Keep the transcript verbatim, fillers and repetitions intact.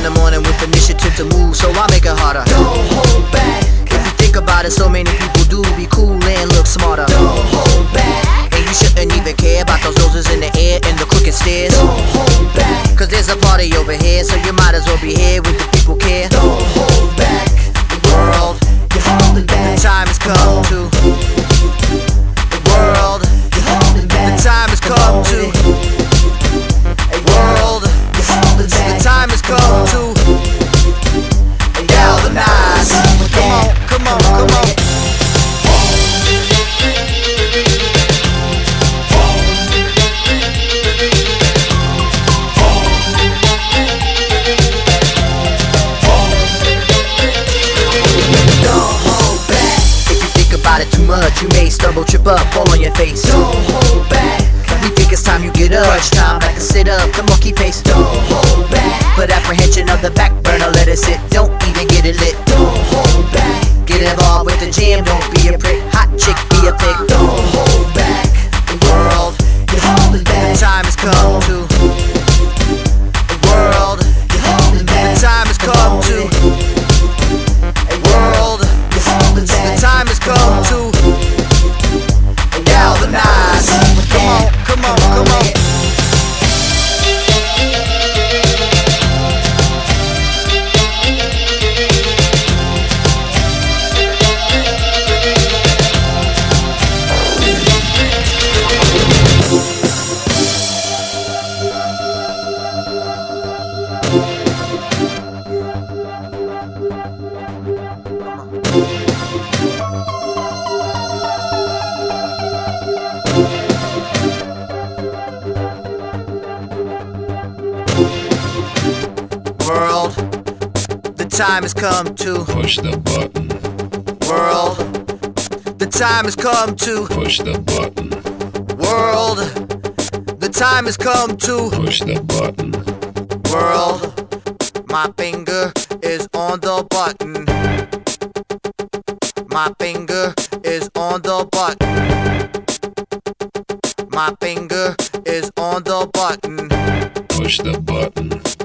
the morning with initiative to move, so I make it harder. Don't hold back. If you think about it, so many people do be cool and look smarter. Don't hold back. And you shouldn't even care about those noses in the air and the crooked stairs. Don't hold back. Cause there's a party over here, so you might as well be here with the people care. Don't hold back. The world, You're holding back. the time has come to. The world, You're holding back. the time has come to. World, You're holding the back. time has come to galvanize. Come on, come on, come on. Don't hold back. If you think about it too much, you may stumble, trip up, fall on your face. Don't hold back. We think it's time you get up. Crunch time, back to sit up, come on, keep pace. Don't hold back. Put apprehension on the back burner, let it sit. Don't even get it lit. Don't hold back. Get involved with the jam, don't be a prick. Hot chick, be a pig. Don't hold back. The world, You're holding the back. time has come to. The world, You're holding the back. time has come to. World, You're holding the back. time has come to galvanize. Come on, come on, come on. World, the time has come to. Push the button. World, the time has come to. Push the button. World, the time has come to. Push the button. World, my finger is on the button. My finger is on the button. My finger is on the button. Push the button.